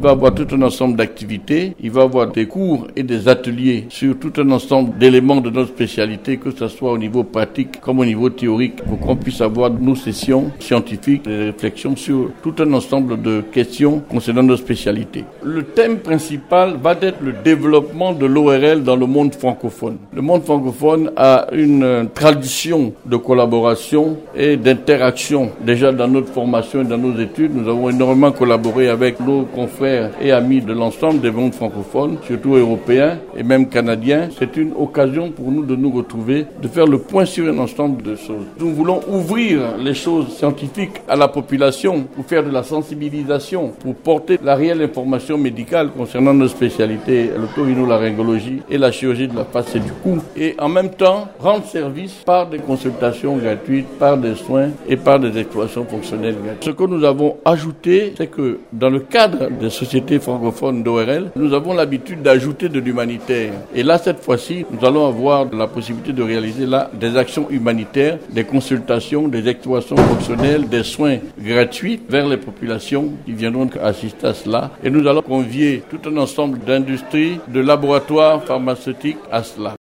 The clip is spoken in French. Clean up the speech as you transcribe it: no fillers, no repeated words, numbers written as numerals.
va avoir tout un ensemble d'activités, il va avoir des cours et des ateliers sur tout un ensemble d'éléments de notre spécialité, que ce soit au niveau pratique comme au niveau théorique, pour qu'on puisse avoir nos sessions scientifiques, des réflexions sur tout un ensemble de questions concernant nos spécialités. Le thème principal va être le développement de l'ORL dans le monde francophone. Le monde francophone a une tradition de collaboration et d'interaction. Déjà dans notre formation et dans nos études, nous avons énormément collaboré avec nos confrères et amis de l'ensemble des mondes francophones, surtout européens et même canadiens. C'est une occasion pour nous de nous retrouver, de faire le point sur un ensemble de choses. Nous voulons ouvrir les choses scientifiques à la population pour faire de la sensibilisation, pour porter la réelle information médicale concernant nos spécialités, l'otorhinolaryngologie et la chirurgie de la face et du cou. Et en même temps, rendre service par des consultations gratuites, par des soins et par des explorations fonctionnelles gratuites. Ce que nous avons ajouté, c'est que dans le cadre des sociétés francophones d'ORL, nous avons l'habitude d'ajouter de l'humanitaire. Et là, cette fois-ci, nous allons avoir la possibilité de réaliser là des actions humanitaires, des consultations, des explorations fonctionnelles, des soins gratuits vers les populations qui viendront assister à cela. Et nous allons convier tout un ensemble d'industries, de laboratoires pharmaceutiques à cela.